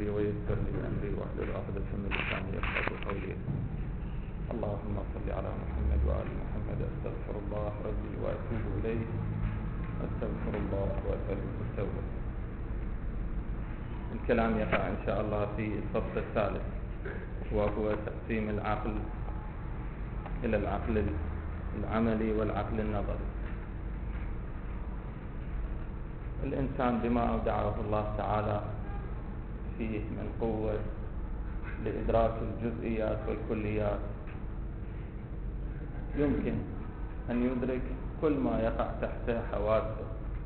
صدري ويسر لي أمري واحلل عقدة من لساني يفقهوا قولي. اللهم صل على محمد وآل محمد. أستغفر الله ربي وأتوب إليه. أستغفر الله وأسأله التوبة. الكلام يقع إن شاء الله في الفصل الثالث، وهو تقسيم العقل إلى العقل العملي والعقل النظري. الإنسان بما أودعه الله تعالى فيه من قوة لإدراك الجزئيات والكليات يمكن أن يدرك كل ما يقع تحت حواسه.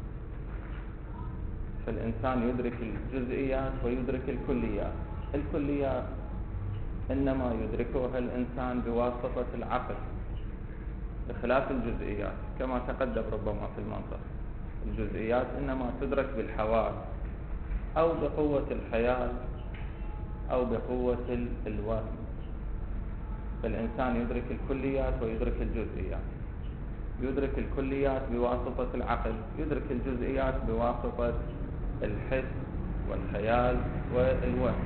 فالإنسان يدرك الجزئيات ويدرك الكليات. الكليات إنما يدركها الإنسان بواسطة العقل، بخلاف الجزئيات كما تقدم ربما في المنطق. الجزئيات إنما تدرك بالحواس أو بقوة الخيال أو بقوة الوهم. فالإنسان يدرك الكليات ويدرك الجزئيات. يدرك الكليات بواسطة العقل، يدرك الجزئيات بواسطة الحس والخيال والوهم.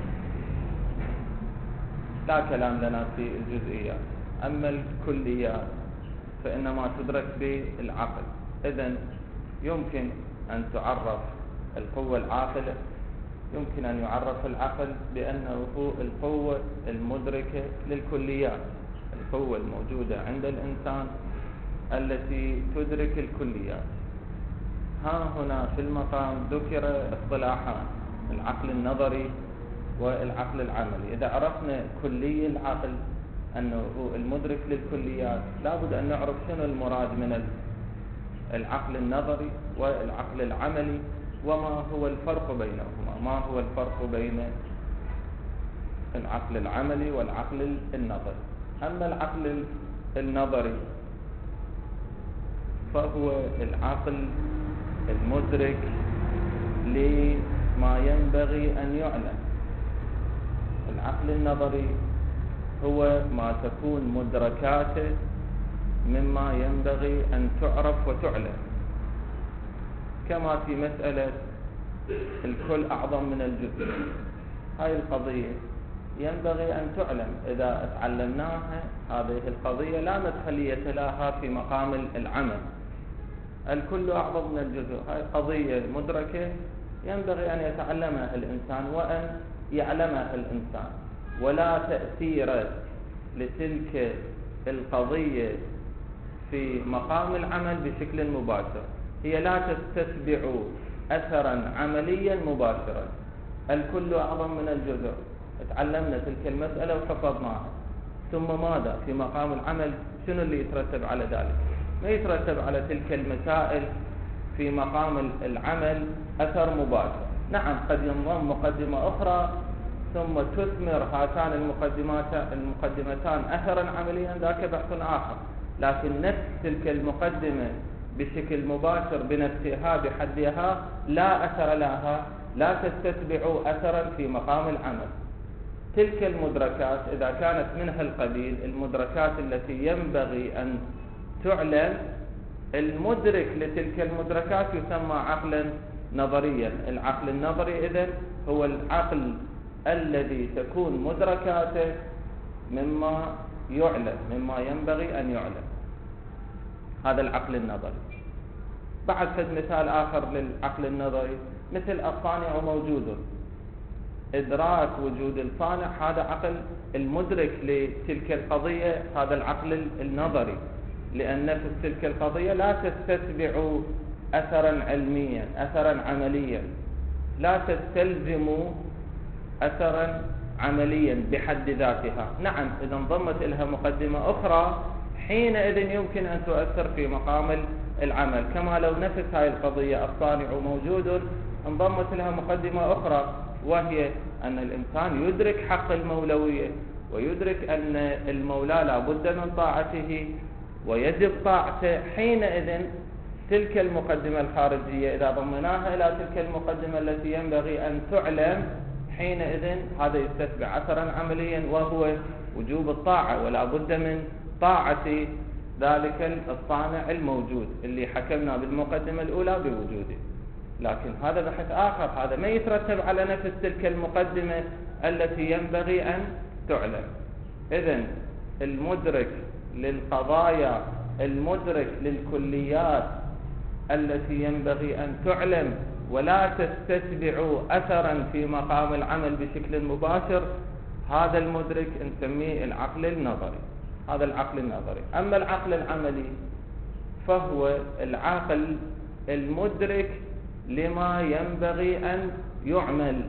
لا كلام لنا في الجزئيات. أما الكليات فإنما تدرك بالعقل. إذن يمكن أن تعرف القوة العاقلة، يمكن أن يعرف العقل بأنه القوة المدركة للكليات، القوة الموجودة عند الإنسان التي تدرك الكليات. ها هنا في المقام ذكر اصطلاحان: العقل النظري والعقل العملي. إذا عرفنا كلي العقل أنه المدرك للكليات، لابد أن نعرف شنو المراد من العقل النظري والعقل العملي، وما هو الفرق بينهما. ما هو الفرق بين العقل العملي والعقل النظري؟ أما العقل النظري فهو العقل المدرك لما ينبغي أن يعلم. العقل النظري هو ما تكون مدركاته مما ينبغي أن تعرف وتعلم، كما في مسألة الكل أعظم من الجزء. هاي القضية ينبغي أن تعلم. إذا تعلمناها هذه القضية لا مدخلية لها في مقام العمل. الكل أعظم من الجزء، هاي قضية مدركة ينبغي أن يتعلمها الإنسان وأن يعلمها الإنسان، ولا تأثير لتلك القضية في مقام العمل بشكل مباشر. هي لا تتبع أثرا عمليا مباشرا. الكل أعظم من الجزء، تعلمنا تلك المسألة وحفظناها، ثم ماذا في مقام العمل؟ شنو اللي يترتب على ذلك؟ ما يترتب على تلك المسائل في مقام العمل أثر مباشر. نعم، قد ينضم مقدمة أخرى ثم تثمر هاتان المقدمتان أثرا عمليا، ذاك بحث آخر. لكن نفس تلك المقدمة بشكل مباشر بنفسها بحدها لا أثر لها، لا تستتبع أثرا في مقام العمل. تلك المدركات إذا كانت منها القبيل المدركات التي ينبغي أن تعلم، المدرك لتلك المدركات يسمى عقلا نظريا. العقل النظري إذن هو العقل الذي تكون مدركاته مما يعلم، مما ينبغي أن يعلم. هذا العقل النظري. بعد مثال آخر للعقل النظري، مثل الصانع موجود. إدراك وجود الصانع هذا عقل المدرك لتلك القضية، هذا العقل النظري، لأن نفس تلك القضية لا تستتبع أثرا علميا، أثرا عمليا، لا تستلزم أثرا عمليا بحد ذاتها. نعم، إذا انضمت لها مقدمة أخرى حينئذ يمكن أن تؤثر في مقام العمل. كما لو نفس هذه القضية الصانع موجود انضمت لها مقدمة أخرى، وهي أن الإنسان يدرك حق المولوية، ويدرك أن المولى لا بد من طاعته ويجب طاعته. حينئذ تلك المقدمة الخارجية إذا ضمناها إلى تلك المقدمة التي ينبغي أن تعلم، حينئذ هذا يستتبع أثرا عمليا، وهو وجوب الطاعة، ولا بد من طاعة ذلك الصانع الموجود اللي حكمنا بالمقدمة الأولى بوجوده. لكن هذا بحث آخر، هذا ما يترتب على نفس تلك المقدمة التي ينبغي أن تعلم. إذن المدرك للقضايا، المدرك للكليات التي ينبغي أن تعلم ولا تستتبع أثرا في مقام العمل بشكل مباشر، هذا المدرك نسميه العقل النظري. هذا العقل النظري. أما العقل العملي فهو العقل المدرك لما ينبغي أن يعمل،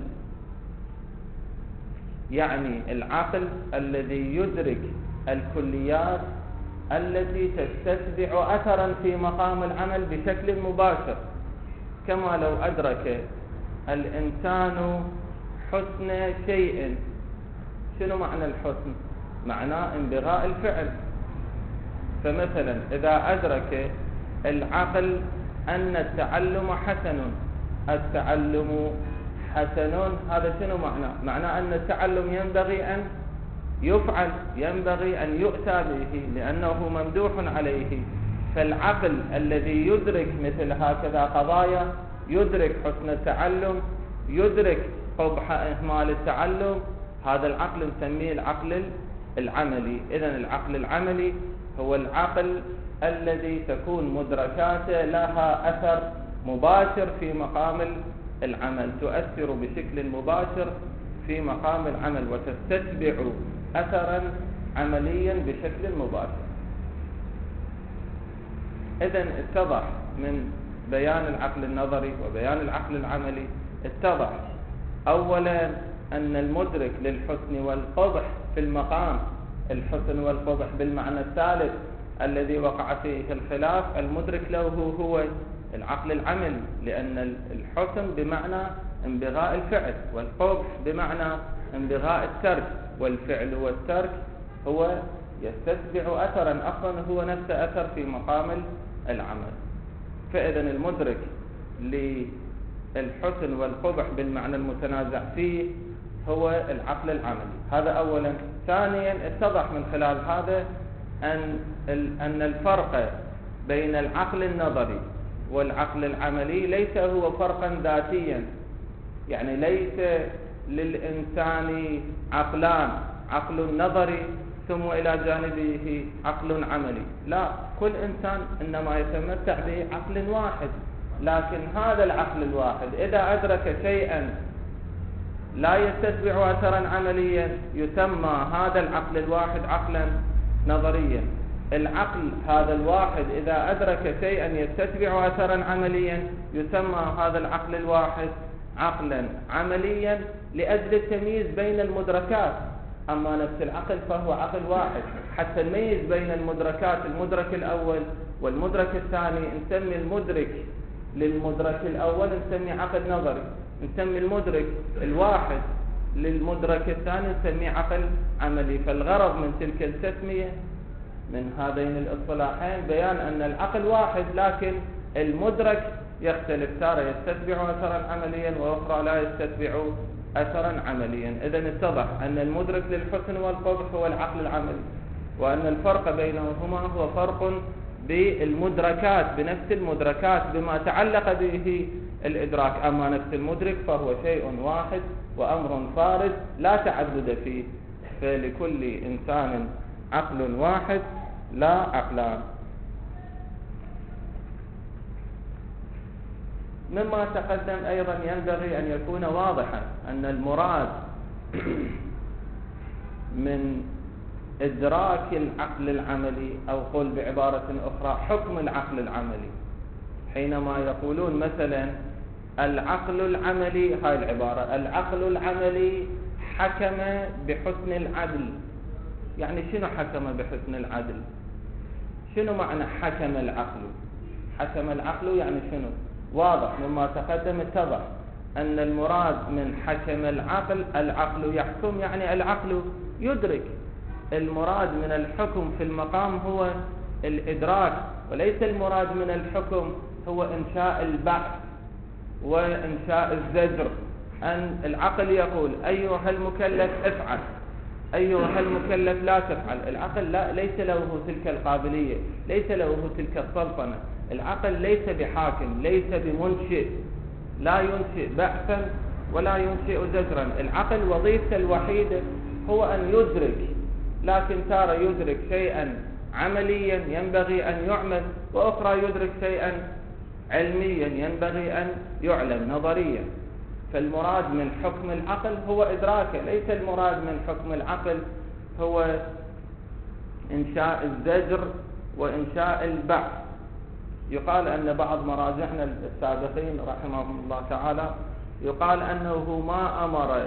يعني العقل الذي يدرك الكليات التي تستتبع أثرا في مقام العمل بشكل مباشر، كما لو أدرك الإنسان حسن شيء. شنو معنى الحسن؟ معناه انبغاء الفعل. فمثلا إذا أدرك العقل أن التعلم حسن، التعلم حسن، هذا شنو معناه؟ معناه أن التعلم ينبغي أن يفعل، ينبغي أن يؤتى به لأنه ممدوح عليه. فالعقل الذي يدرك مثل هكذا قضايا، يدرك حسن التعلم، يدرك قبح إهمال التعلم، هذا العقل نسميه العقل العملي. إذن العقل العملي هو العقل الذي تكون مدركاته لها أثر مباشر في مقام العمل، تؤثر بشكل مباشر في مقام العمل وتستتبع أثرا عمليا بشكل مباشر. إذن اتضح من بيان العقل النظري وبيان العقل العملي، اتضح أولا أن المدرك للحسن والقبح في المقام، الحسن والقبح بالمعنى الثالث الذي وقع فيه الخلاف، المدرك له هو العقل العملي، لأن الحسن بمعنى انبغاء الفعل، والقبح بمعنى انبغاء الترك، والفعل والترك هو يستتبع أثرا، أصلا هو نفس أثر في مقام العمل. فإذا المدرك للحسن والقبح بالمعنى المتنازع فيه هو العقل العملي. هذا أولا. ثانيا اتضح من خلال هذا أن الفرق بين العقل النظري والعقل العملي ليس هو فرقا ذاتيا، يعني ليس للإنسان عقلان، عقل نظري ثم إلى جانبه عقل عملي، لا، كل إنسان إنما يتمتع بعقل واحد، لكن هذا العقل الواحد إذا أدرك شيئا لا يستتبع أثرا عمليا يسمى هذا العقل الواحد عقلا نظريا. العقل هذا الواحد إذا أدرك شيئا يستتبع أثرا عمليا يسمى هذا العقل الواحد عقلا عمليا لأجل التمييز بين المدركات. أما نفس العقل فهو عقل واحد، حتى نميز بين المدركات، المدرك الأول والمدرك الثاني نسمي المدرك للمدرك الأول نسمي عقل نظري، نسمي المدرك الواحد للمدرك الثاني نسميه عقل عملي. فالغرض من تلك التسمية من هذين الاصطلاحين بيان أن العقل واحد، لكن المدرك يختلف، تارة يستتبع أثرا عمليا وأخرى لا يستتبع أثرا عمليا. إذن اتضح أن المدرك للحسن والقبح هو العقل العملي، وأن الفرق بينهما هو فرق بالمدركات، بنفس المدركات بما تعلق به الإدراك. أما نفس المدرك فهو شيء واحد وأمر فارد لا تعدد فيه، فلكل إنسان عقل واحد لا عقلان. مما تقدم أيضا ينبغي أن يكون واضحا أن المراد من إدراك العقل العملي، أو قل بعبارة أخرى حكم العقل العملي، حينما يقولون مثلا العقل العملي، هاي العبارة العقل العملي حكم بحسن العدل، يعني شنو حكم بحسن العدل؟ شنو معنى حكم العقل؟ حكم العقل يعني شنو؟ واضح مما تقدم اتضح أن المراد من حكم العقل، العقل يحكم يعني العقل يدرك. المراد من الحكم في المقام هو الإدراك، وليس المراد من الحكم هو إنشاء البعث وإنشاء الزجر. أن العقل يقول أيها المكلف افعل، أيها المكلف لا تفعل. العقل لا، ليس له تلك القابلية، ليس له تلك السلطنة. العقل ليس بحاكم، ليس بمنشئ، لا ينشئ بعثا ولا ينشئ زجرا. العقل وظيفته الوحيدة هو أن يدرك، لكن تارة يدرك شيئا عمليا ينبغي أن يعمل، وأخرى يدرك شيئا علميا ينبغي أن يعلم نظريا. فالمراد من حكم العقل هو إدراكه، ليس المراد من حكم العقل هو إنشاء الزجر وإنشاء البعث. يقال أن بعض مراجعنا السابقين رحمهم الله تعالى يقال أنه ما أمر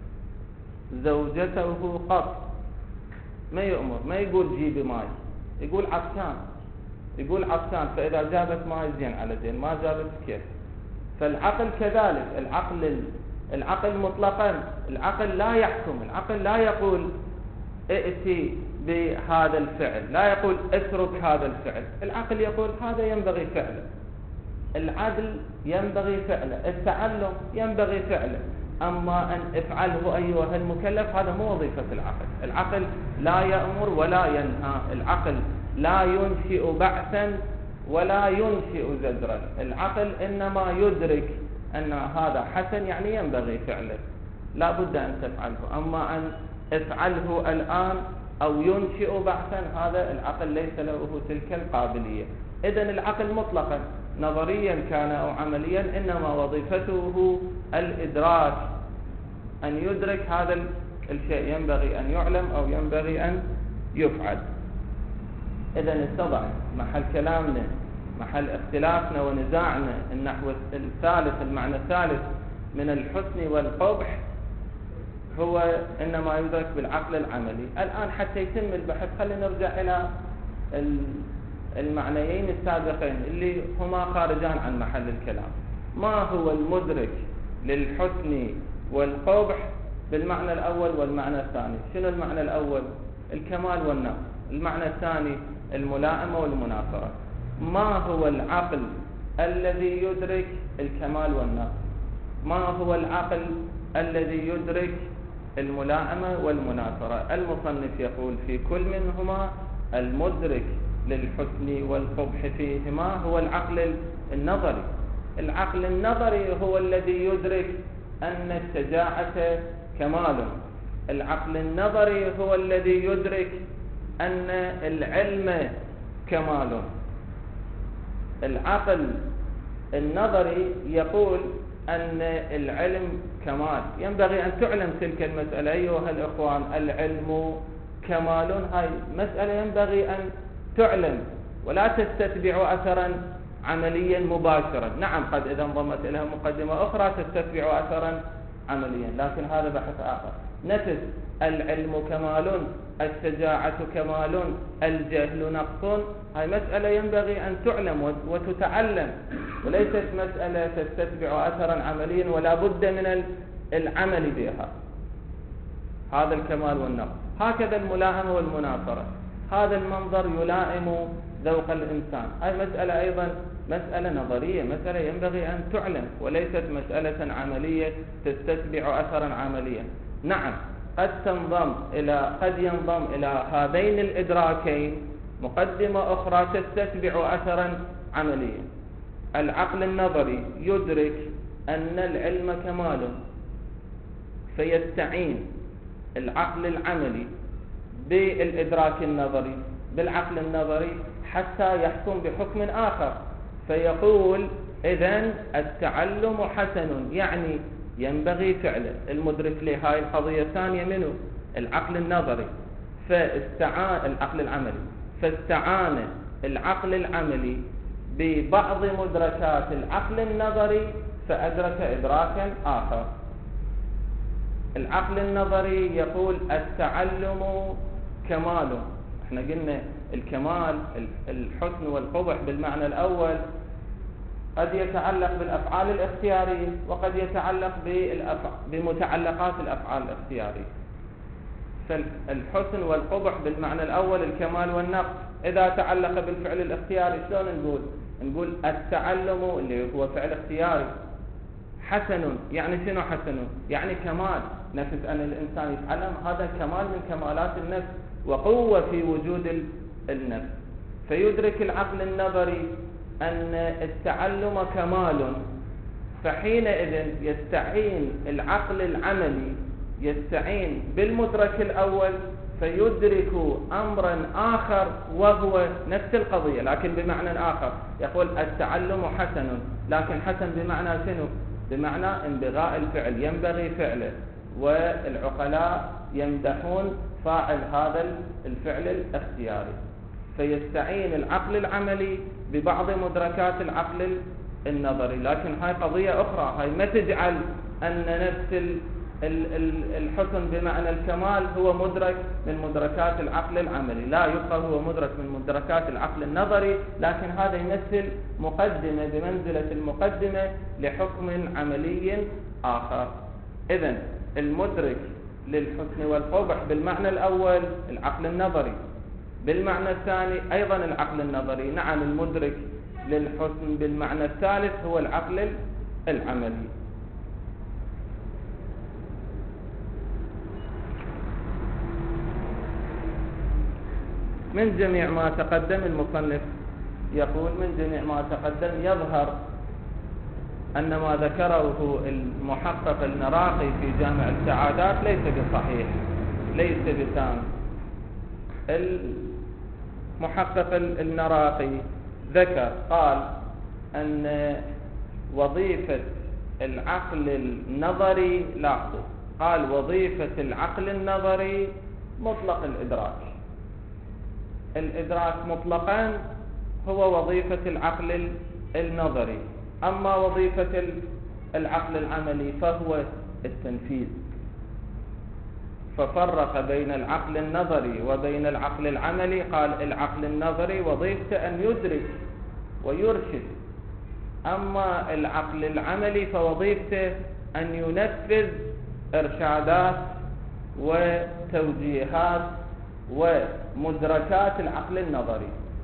زوجته قط، ما يؤمر، ما يقول جيبي ماي، يقول عطشان، يقول عطشان، فإذا جابت ماي زين على زين، ما جابت كيف. فالعقل كذلك، العقل مطلقا، العقل لا يحكم، العقل لا يقول ائتي بهذا الفعل، لا يقول اترك هذا الفعل. العقل يقول هذا ينبغي فعله، العدل ينبغي فعله، التعلم ينبغي فعله، أما أن افعله أيها المكلف هذا مو وظيفة العقل. العقل لا يأمر ولا ينهى، العقل لا ينشئ بعثا ولا ينشئ زجرا. العقل إنما يدرك أن هذا حسن يعني ينبغي فعله، لا بد أن تفعله، أما أن افعله الآن أو ينشئ بعثا هذا العقل ليس له تلك القابلية. إذن العقل مطلقا نظريا كان أو عمليا إنما وظيفته الإدراك، أن يدرك هذا الشيء ينبغي أن يعلم أو ينبغي أن يفعل. إذن اتضح محل كلامنا، محل اختلافنا ونزاعنا النحو الثالث، المعنى الثالث من الحسن والقبح هو إنما يدرك بالعقل العملي. الآن حتى يتم البحث خلينا نرجع إلى المعنيين السابقين اللي هما خارجان عن محل الكلام. ما هو المدرك للحسن والقبح بالمعنى الأول والمعنى الثاني؟ شنو المعنى الأول؟ الكمال والنقص. المعنى الثاني الملائمة والمناصرة. ما هو العقل الذي يدرك الكمال والنقص؟ ما هو العقل الذي يدرك الملائمة والمناصرة؟ المصنف يقول في كل منهما المدرك للحسن والقبح فيهما هو العقل النظري. العقل النظري هو الذي يدرك أن الشجاعة كمال، العقل النظري هو الذي يدرك أن العلم كمال. العقل النظري يقول أن العلم كمال، ينبغي أن تعلم تلك المسألة أيها الإخوان، العلم كمال، هاي مسألة ينبغي أن تعلم ولا تستتبع أثرا عمليا مباشرا. نعم قد إذا انضمت إليها مقدمة أخرى تستتبع أثرا عمليا، لكن هذا بحث آخر. نفس العلم كمال، الشجاعة كمال، الجهل نقص، هاي مسألة ينبغي أن تعلم وتتعلم، وليست مسألة تستتبع أثرا عمليا ولا بد من العمل بها. هذا الكمال والنقص. هكذا الملائمة والمناصرة، هذا المنظر يلائم ذوق الإنسان. هاي مسألة أيضا مسألة نظرية، مسألة ينبغي أن تعلم وليست مسألة عملية تستتبع أثرا عمليا. نعم قد ينضم إلى هذين الإدراكين مقدمة أخرى تستتبع أثرا عمليا. العقل النظري يدرك أن العلم كمال، فيستعين العقل العملي بالإدراك النظري بالعقل النظري حتى يحكم بحكم آخر، فيقول إذن التعلم حسن يعني ينبغي فعله. المدرك لهذه القضية الثانية منه العقل النظري، العقل العملي، فاستعان العقل العملي ببعض مدركات العقل النظري فأدرك إدراكا آخر. العقل النظري يقول التعلم كمال. احنا قلنا الكمال الحسن والقبح بالمعنى الأول قد يتعلق بالأفعال الاختيارية وقد يتعلق بمتعلقات الأفعال الاختيارية. فالحسن والقبح بالمعنى الأول الكمال والنقص. إذا تعلق بالفعل الاختياري شلون نقول التعلم اللي هو فعل اختياري حسن، يعني شنو حسن؟ يعني كمال، نفس أن الإنسان يتعلم هذا كمال من كمالات النفس وقوة في وجود النفس. فيدرك العقل النظري أن التعلم كمال، فحينئذ يستعين العقل العملي يستعين بالمدرك الأول فيدرك أمرا آخر وهو نفس القضية لكن بمعنى آخر. يقول التعلم حسن، لكن حسن بمعنى شنو؟ بمعنى انبغاء الفعل، ينبغي فعله، والعقلاء يمدحون فاعل هذا الفعل الاختياري. فيستعين العقل العملي ببعض مدركات العقل النظري. لكن هاي قضية أخرى، هاي ما تجعل أن نفس الحسن بمعنى الكمال هو مدرك من مدركات العقل العملي، لا، يبقى هو مدرك من مدركات العقل النظري، لكن هذا يمثل مقدمة بمنزلة المقدمة لحكم عملي آخر. إذن المدرك للحسن والقبح بالمعنى الأول العقل النظري، بالمعنى الثاني أيضا العقل النظري. نعم المدرك للحسن بالمعنى الثالث هو العقل العملي. من جميع ما تقدم المصنف يقول من جميع ما تقدم يظهر أن ما ذكره المحقق النراقي في جامع السعادات ليس بصحيح، ليس بتام. المحقق النراقي ذكر قال أن وظيفة العقل النظري، لاحظوا، قال وظيفة العقل النظري مطلق الإدراك. الإدراك مطلقا هو وظيفة العقل النظري، أما وظيفة العقل العملي فهو التنفيذ. ففرق بين العقل النظري وبين العقل العملي. قال العقل النظري وظيفته أن يدرك ويرشد، أما العقل العملي فوظيفته أن ينفذ إرشادات وتوجيهات ومدركات العقل النظري.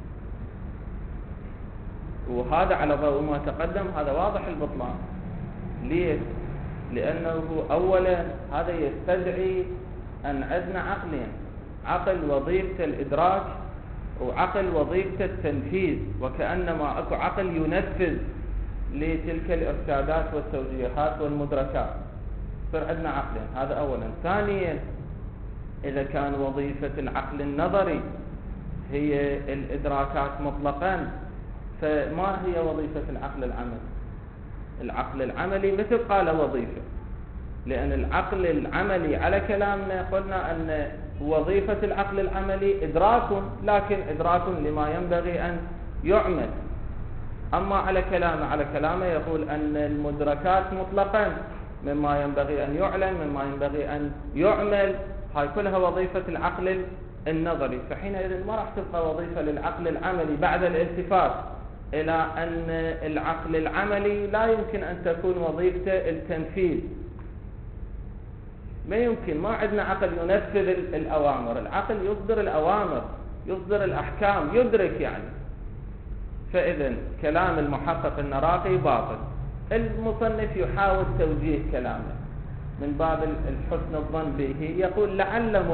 وهذا على ضوء ما تقدم هذا واضح البطلان. ليش؟ لأنه أولا هذا يستدعي أن عندنا عقلين، عقل وظيفة الإدراك وعقل وظيفة التنفيذ، وكأنما أكو عقل ينفذ لتلك الإرشادات والتوجيهات والمدركات. صار عندنا عقلين، هذا أولا. ثانيا إذا كان وظيفة العقل النظري هي الإدراكات مطلقا، فما هي وظيفة العقل العملي؟ العقل العملي مثل قال وظيفة، لأن العقل العملي على كلامنا قلنا أن وظيفة العقل العملي إدراك، لكن إدراك لما ينبغي أن يعمل. أما على كلامه يقول أن المدركات مطلقا مما ينبغي أن يعلم مما ينبغي أن يعمل، هاي كلها وظيفة العقل النظري. فحينئذ ما راح تبقى وظيفة للعقل العملي بعد الالتفات إلى أن العقل العملي لا يمكن أن تكون وظيفته التنفيذ. ما يمكن، ما عندنا عقل ينفذ الأوامر، العقل يصدر الأوامر، يصدر الأحكام، يدرك يعني. فإذا كلام المحقق النراقي باطل. المصنف يحاول توجيه كلامه من باب الحسن الظن به، يقول لعل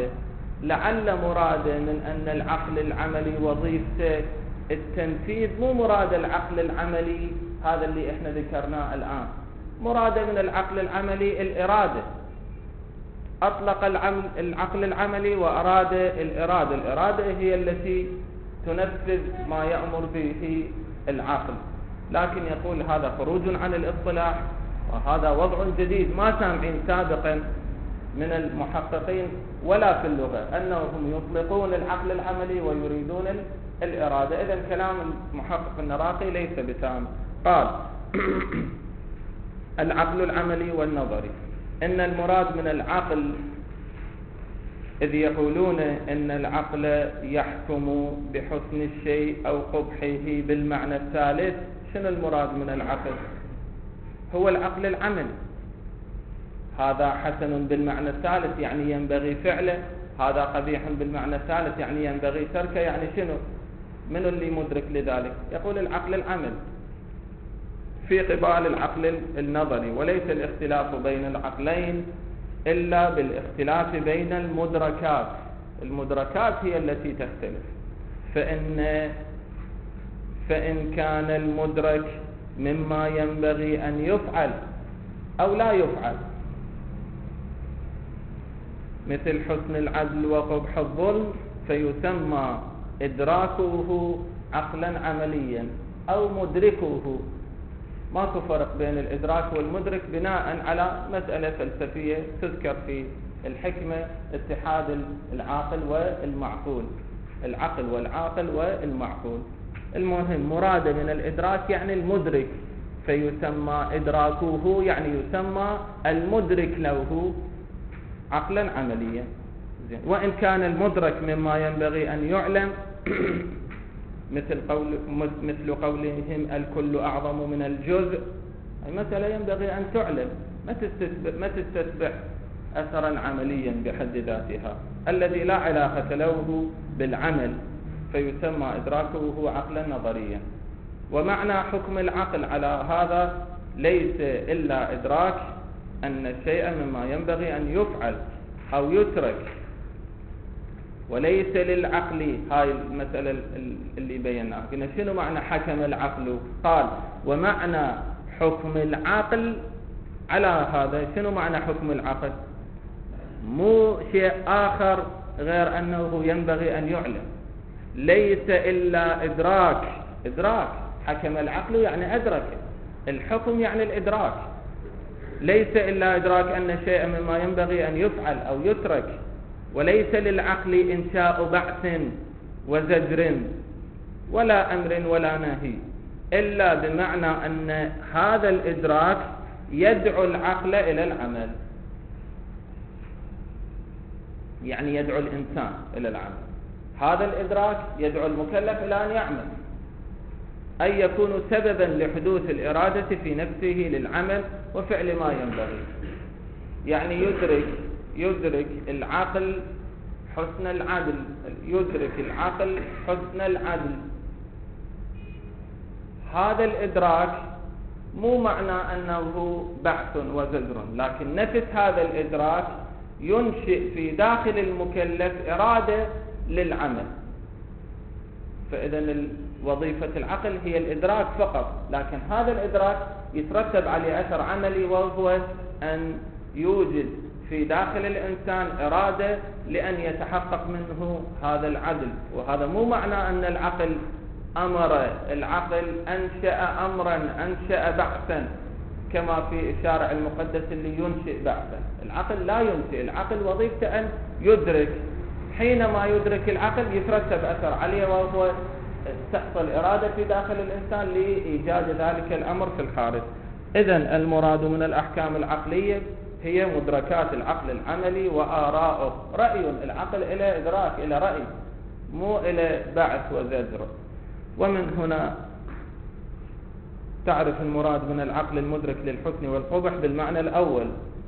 مراده من أن العقل العملي وظيفته التنفيذ، مو مراد العقل العملي هذا اللي احنا ذكرناه الآن. مراده من العقل العملي الإرادة، أطلق العقل العملي وأراد الإرادة. الإرادة هي التي تنفذ ما يأمر به العقل. لكن يقول هذا خروج عن الاصطلاح، وهذا وضع جديد ما سامعين سابقا من المحققين ولا في اللغة أنهم يطلقون العقل العملي ويريدون الإرادة. إذن كلام المحقق النراقي ليس بتام. قال العقل العملي والنظري، إن المراد من العقل إذ يقولون إن العقل يحكم بحسن الشيء أو قبحه بالمعنى الثالث. شنو المراد من العقل؟ هو العقل العملي. هذا حسن بالمعنى الثالث يعني ينبغي فعله، هذا قبيح بالمعنى الثالث يعني ينبغي تركه. يعني شنو؟ من اللي مدرك لذلك؟ يقول العقل العمل في قبال العقل النظري. وليس الاختلاف بين العقلين إلا بالاختلاف بين المدركات. المدركات هي التي تختلف. فإن كان المدرك مما ينبغي أن يفعل أو لا يفعل، مثل حسن العدل وقبح الظلم، فيسمى إدراكه عقلا عمليا أو مدركه. ما تفرق بين الإدراك والمدرك بناء على مسألة فلسفية تذكر في الحكمة، اتحاد العاقل والمعقول، العقل والعاقل والمعقول. المهم مراد من الإدراك يعني المدرك، فيسمى إدراكه يعني يسمى المدرك له عقلا عمليا. وإن كان المدرك مما ينبغي أن يعلم مثل قولهم الكل أعظم من الجزء، أي مسألة ينبغي أن تعلم، ما تستتبع أثرا عمليا بحد ذاتها الذي لا علاقة له بالعمل، فيسمى إدراكه عقلا نظريا. ومعنى حكم العقل على هذا ليس إلا إدراك أن الشيء مما ينبغي أن يفعل أو يترك، وليس للعقل. هاي المسألة اللي بيناها. قلنا شنو معنى حكم العقل؟ قال ومعنى حكم العقل على هذا. شنو معنى حكم العقل؟ مو شيء آخر غير أنه ينبغي أن يعلم، ليس إلا إدراك. حكم العقل يعني أدرك، الحكم يعني الإدراك. ليس إلا إدراك أن الشيء مما ينبغي أن يفعل أو يترك، وليس للعقل إنشاء بعث وزجر ولا أمر ولا نهي، إلا بمعنى أن هذا الإدراك يدعو العقل إلى العمل، يعني يدعو الإنسان إلى العمل. هذا الإدراك يدعو المكلف إلى أن يعمل، أي يكون سببا لحدوث الإرادة في نفسه للعمل وفعل ما ينبغي. يعني يدرك العقل حسن العدل، يدرك العقل حسن العدل. هذا الإدراك مو معنى أنه بعث وزجر، لكن نفس هذا الإدراك ينشئ في داخل المكلف إرادة للعمل. فإذا وظيفة العقل هي الإدراك فقط، لكن هذا الإدراك يترتب عليه أثر عملي، وهو أن يوجد في داخل الإنسان إرادة لأن يتحقق منه هذا العدل. وهذا مو معنى أن العقل العقل أنشأ أمرا، أنشأ بعثا كما في الشارع المقدس اللي ينشئ بعثا. العقل لا ينشئ، العقل وظيفته أن يدرك. حينما يدرك العقل يترتب أثر عليه، وهو تحصل إرادة في داخل الإنسان لإيجاد ذلك الأمر في الخارج. إذن المراد من الأحكام العقلية هي مدركات العقل العملي وآراءه. رأي العقل إلى إدراك، إلى رأي، مو إلى بعث وزجر. ومن هنا تعرف المراد من العقل المدرك للحسن والقبح بالمعنى الأول،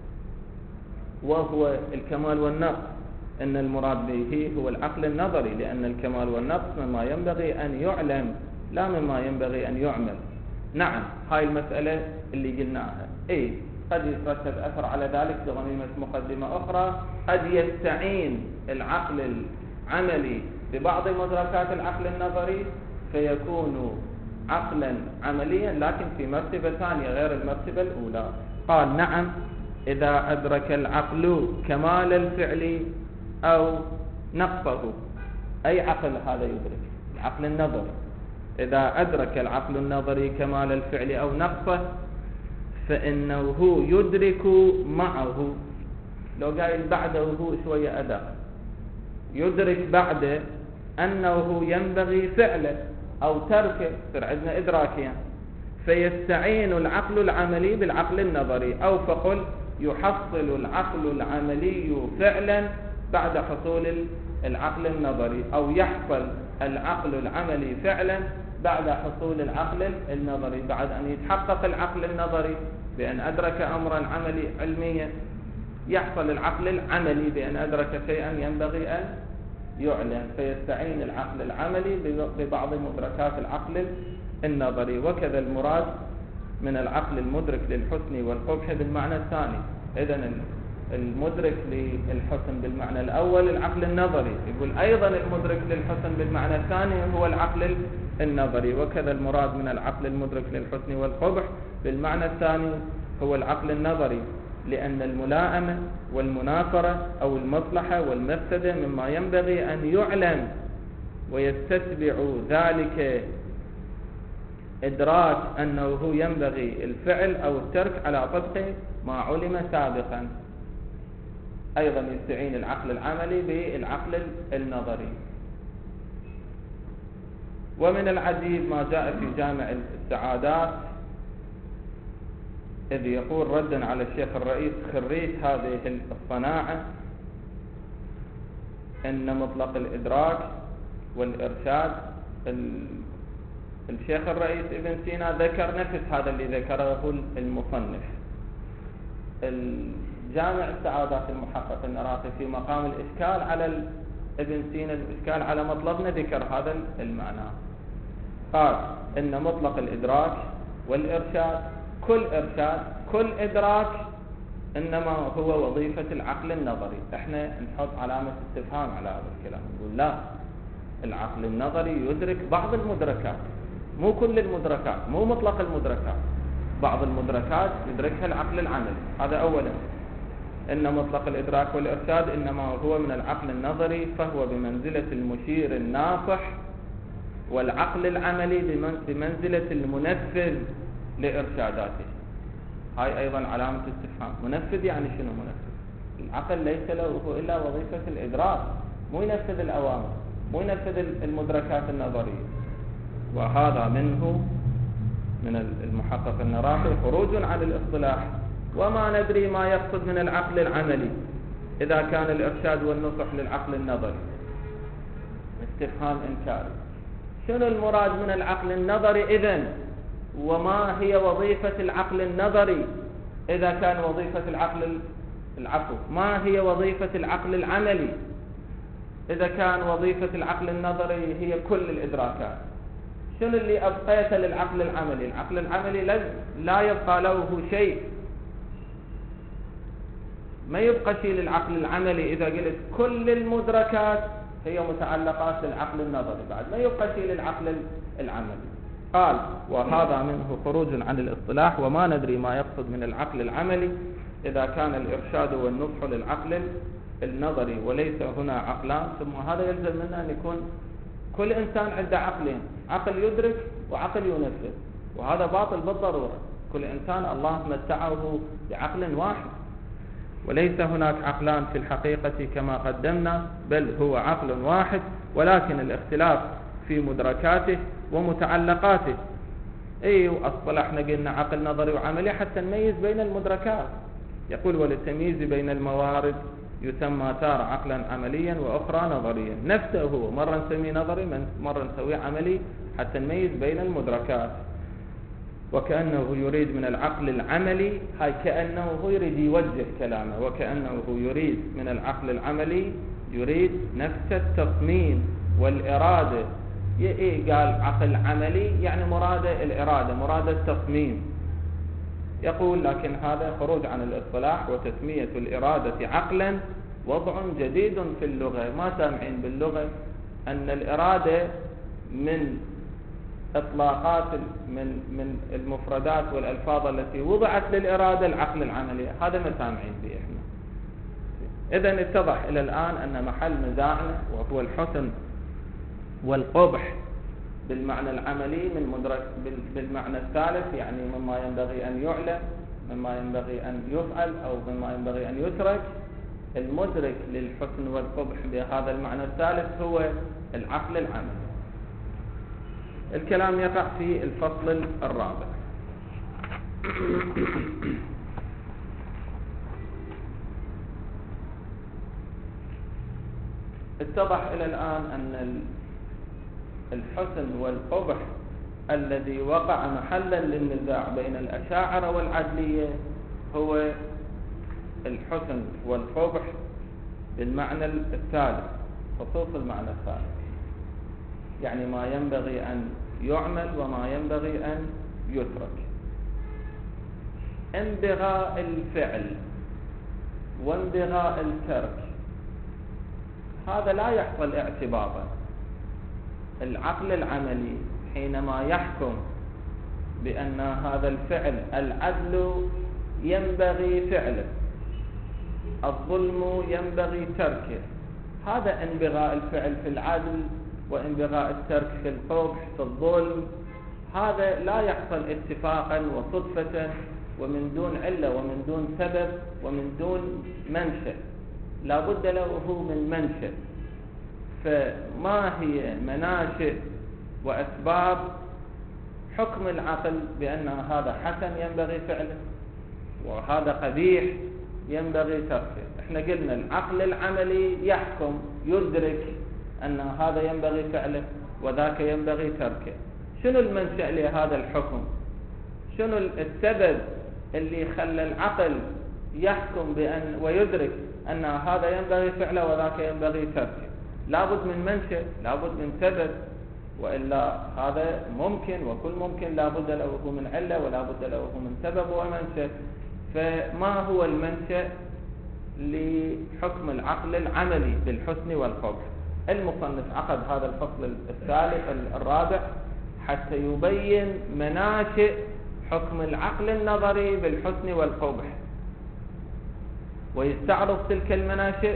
وهو الكمال والنقص. إن المراد به هو العقل النظري، لأن الكمال والنقص مما ينبغي أن يعلم لا مما ينبغي أن يعمل. نعم، هاي المسألة اللي قلناها. قد يترتب أثر على ذلك بغنيمة مقدمة أخرى. قد يستعين العقل العملي ببعض مدركات العقل النظري فيكون عقلا عمليا، لكن في مرتبة ثانية غير المرتبة الأولى. قال نعم، إذا أدرك العقل كمال الفعل أو نقصه. أي عقل هذا يدرك؟ العقل النظري. إذا أدرك العقل النظري كمال الفعل أو نقصه فإنه يدرك معه. لو قايل بعده هو شوية أداء، يدرك بعده أنه ينبغي فعله أو تركه، صار عندنا إدراكيا. فيستعين العقل العملي بالعقل النظري، أو فقل يحصل العقل العملي فعلا بعد حصول العقل النظري، أو يحصل العقل العملي فعلا بعد حصول العقل النظري. بعد أن يتحقق العقل النظري بأن أدرك أمرا علميا، يحصل العقل العملي بأن أدرك شيئا ينبغي أن يعلم، فيستعين العقل العملي ببعض مدركات العقل النظري. وكذا المراد من العقل المدرك للحسن والقبح بالمعنى الثاني. إذن المدرك للحسن بالمعنى الأول العقل النظري، يقول أيضا المدرك للحسن بالمعنى الثاني هو العقل النظري. وكذا المراد من العقل المدرك للحسن والقبح بالمعنى الثاني هو العقل النظري، لأن الملائمة والمنافرة أو المصلحة والمفسدة مما ينبغي أن يعلم، ويستتبع ذلك إدراك أنه ينبغي الفعل أو الترك على طبق ما علم سابقا. أيضا يستعين العقل العملي بالعقل النظري. ومن العجيب ما جاء في جامع السعادات إذ يقول ردا على الشيخ الرئيس خريج هذه الصناعة أن مطلق الإدراك والإرشاد، الشيخ الرئيس ابن سينا ذكر نفس هذا اللي ذكره المصنف. الجامع السعادات المحقق النراقي في مقام الإشكال على ابن سينا، الإشكال على مطلبنا، ذكر هذا المعنى. قال إن مطلق الإدراك والإرشاد، كل إرشاد كل إدراك إنما هو وظيفة العقل النظري. احنا نحط علامة استفهام على هذا الكلام، نقول لا، العقل النظري يدرك بعض المدركات، مو كل المدركات، مو مطلق المدركات، بعض المدركات يدركها العقل العملي. هذا أولا. إن مطلق الإدراك والإرشاد إنما هو من العقل النظري، فهو بمنزلة المشير الناصح، والعقل العملي بمنزلة المنفذ لإرشاداته. هاي أيضا علامة استفهام. منفذ يعني شنو منفذ؟ العقل ليس له إلا وظيفة الإدراك، مو ينفذ الأوامر، مو ينفذ المدركات النظرية. وهذا منه من المحقق النراقي خروج عن الاصطلاح. وما ندري ما يقصد من العقل العملي إذا كان الإرشاد والنصح للعقل النظري. استفهام إنكاري. شنو المراد من العقل النظري إذن؟ وما هي وظيفة العقل النظري إذا كان وظيفة العقل ما هي وظيفة العقل العملي إذا كان وظيفة العقل النظري هي كل الإدراكات؟ شنو اللي أبقيته للعقل العملي؟ العقل العملي لا يبقى له شيء، ما يبقى شيء للعقل العملي. إذا قلت كل المدركات هي متعلقات للعقل النظري، بعد ما يبقى شيء للعقل العملي. قال وهذا منه خروج عن الاصطلاح. وما ندري ما يقصد من العقل العملي إذا كان الإرشاد والنصح للعقل النظري وليس هنا عقلان. ثم هذا يلزم منا أن يكون كل إنسان عنده عقلين، عقل يدرك وعقل ينفذ، وهذا باطل بالضرورة. كل إنسان الله متعه بعقل واحد، وليس هناك عقلان في الحقيقة كما قدمنا، بل هو عقل واحد، ولكن الاختلاف في مدركاته ومتعلقاته. أصطلحنا قلنا عقل نظري وعملي حتى نميز بين المدركات. يقول وللتمييز بين الموارد يسمى تارة عقلا عمليا وأخرى نظريا. نفسه هو مرة نسميه نظري، مرة نسويه عملي، حتى نميز بين المدركات. وكأنه يريد من العقل العملي، هاي كأنه هو يريد يوجه كلامه، وكأنه يريد من العقل العملي يريد نفس التصميم والإرادة. قال عقل عملي يعني مرادة الإرادة، مرادة التصميم. يقول لكن هذا خروج عن الاصطلاح، وتسمية الإرادة عقلا وضع جديد في اللغة. ما سامعين باللغة أن الإرادة من إطلاقات من المفردات والألفاظ التي وضعت للإرادة العقل العملي، هذا ما سامعين به إحنا. إذن اتضح إلى الآن أن محل نزاعنا وهو الحسن والقبح بالمعنى العملي من مدرك بالمعنى الثالث، يعني مما ينبغي أن يعلم، مما ينبغي أن يفعل، أو مما ينبغي أن يترك. المدرك للحسن والقبح بهذا المعنى الثالث هو العقل العملي. الكلام يقع في الفصل الرابع. اتضح إلى الآن أن الحسن والقبح الذي وقع محلا للنزاع بين الأشاعرة والعدلية هو الحسن والقبح بالمعنى الثالث، خصوص المعنى الثالث، يعني ما ينبغي أن يعمل وما ينبغي أن يترك. انبغاء الفعل وانبغاء الترك هذا لا يحصل اعتباطا. العقل العملي حينما يحكم بأن هذا الفعل العدل ينبغي فعله، الظلم ينبغي تركه، هذا انبغاء الفعل في العدل وانبغاء الترك في القبح في الظلم، هذا لا يحصل اتفاقا وصدفة ومن دون علة ومن دون سبب ومن دون منشأ، لا بد له من منشأ. فما هي مناشئ وأسباب حكم العقل بأن هذا حسن ينبغي فعله وهذا قبيح ينبغي تركه؟ احنا قلنا العقل العملي يحكم يدرك أن هذا ينبغي فعله وذاك ينبغي تركه. شنو المنشأ لهذا الحكم؟ شنو السبب اللي خلى العقل يحكم بأن ويدرك أن هذا ينبغي فعله وذاك ينبغي تركه؟ لابد من منشأ، لابد من سبب، وإلا هذا ممكن وكل ممكن لابد له من علة ولابد له من سبب ومنشأ. فما هو المنشأ لحكم العقل العملي بالحسن والقبح؟ المصنف عقد هذا الفصل الثالث الرابع حتى يبين مناشئ حكم العقل النظري بالحسن والقبح، ويستعرض تلك المناشئ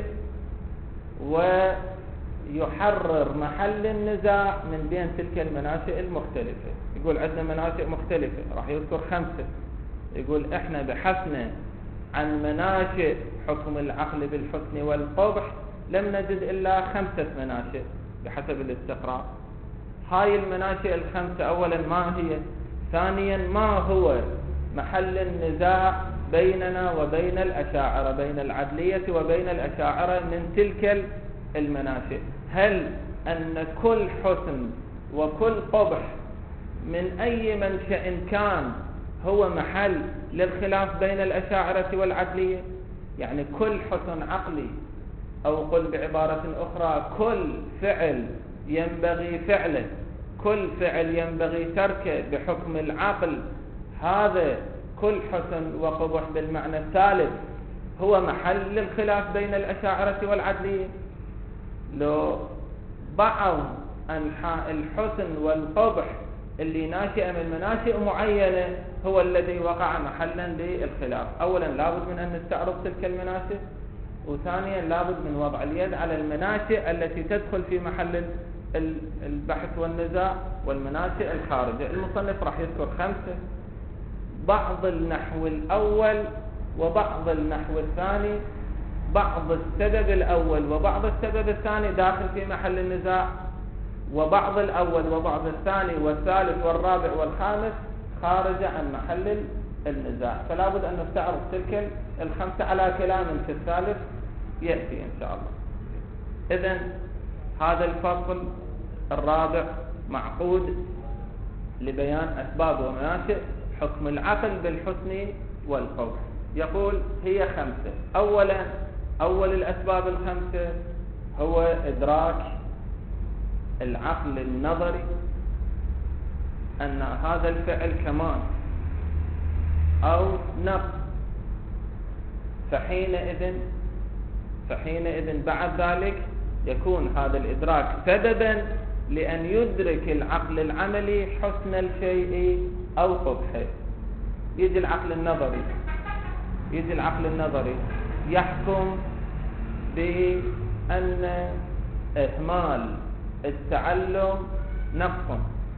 ويحرر محل النزاع من بين تلك المناشئ المختلفة. يقول عندنا مناشئ مختلفة، راح يذكر 5. يقول احنا بحثنا عن مناشئ حكم العقل بالحسن والقبح لم نجد إلا 5 مناشئ بحسب الاستقراء. هاي المناشئ ال5 أولا ما هي؟ ثانيا ما هو محل النزاع بيننا وبين الأشاعرة، بين العدلية وبين الأشاعرة من تلك المناشئ؟ هل أن كل حسن وكل قبح من أي منشأ كان هو محل للخلاف بين الأشاعرة والعدلية؟ يعني كل حسن عقلي، أو قل بعبارة أخرى كل فعل ينبغي فعله، كل فعل ينبغي تركه بحكم العقل، هذا كل حسن وقبح بالمعنى الثالث هو محل للخلاف بين الأشاعرة والعدلية؟ لو بعض أنحاء الحسن والقبح اللي ناشئ من مناشئ معينة هو الذي وقع محلا للخلاف، أولا لابد من أن نستعرض تلك المناشئ، وثانيا لابد من وضع اليد على المناشئ التي تدخل في محل البحث والنزاع والمناشئ الخارجة. المصنف راح يذكر 5: بعض النحو الأول وبعض النحو الثاني، بعض السبب الأول وبعض السبب الثاني داخل في محل النزاع، وبعض الأول وبعض الثاني والثالث والرابع والخامس خارج عن محل النزاع. فلا بد أن نستعرض تلك 5 على كلام في الثالث يأتي إن شاء الله. إذن هذا الفصل الرابع معقود لبيان أسباب ومناشئ حكم العقل بالحسن والقبح. يقول هي 5. أولا، أول الأسباب ال5 هو إدراك العقل النظري أن هذا الفعل كمال أو نقص، فحينئذ بعد ذلك يكون هذا الإدراك سببا لأن يدرك العقل العملي حسن الشيء أو قبحه. يجي العقل النظري يحكم بأن إهمال التعلم نقص،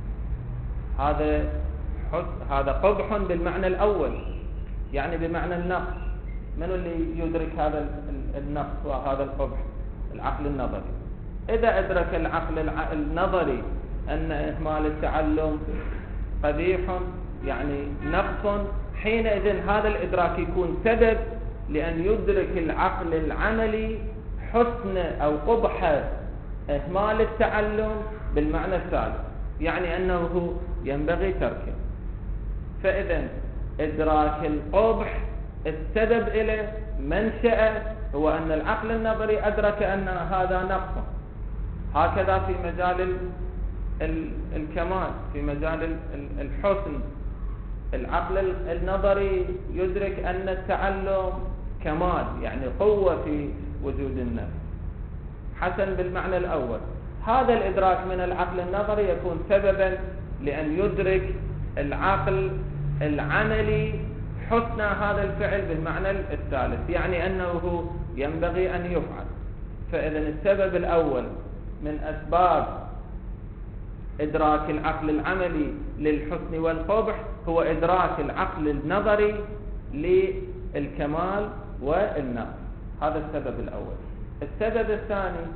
هذا قبح بالمعنى الأول، يعني بمعنى النقص. من اللي يدرك هذا النقص وهذا القبح؟ العقل النظري. إذا أدرك العقل النظري أن إهمال التعلم قبيح يعني نقص، حينئذ هذا الإدراك يكون سبب لأن يدرك العقل العملي حسن أو قبح إهمال التعلم بالمعنى الثالث، يعني أنه ينبغي تركه. فإذا إدراك القبح السبب إليه منشأ هو أن العقل النظري أدرك أن هذا نقص. هكذا في مجال الكمال، في مجال الحسن، العقل النظري يدرك أن التعلم كمال، يعني قوة في وجود النفس، حسن بالمعنى الأول. هذا الإدراك من العقل النظري يكون سببا لأن يدرك العقل العملي حسن هذا الفعل بالمعنى الثالث، يعني أنه ينبغي أن يفعل. فإذا السبب الأول من أسباب إدراك العقل العملي للحسن والقبح هو إدراك العقل النظري للكمال والنقص. هذا السبب الأول. السبب الثاني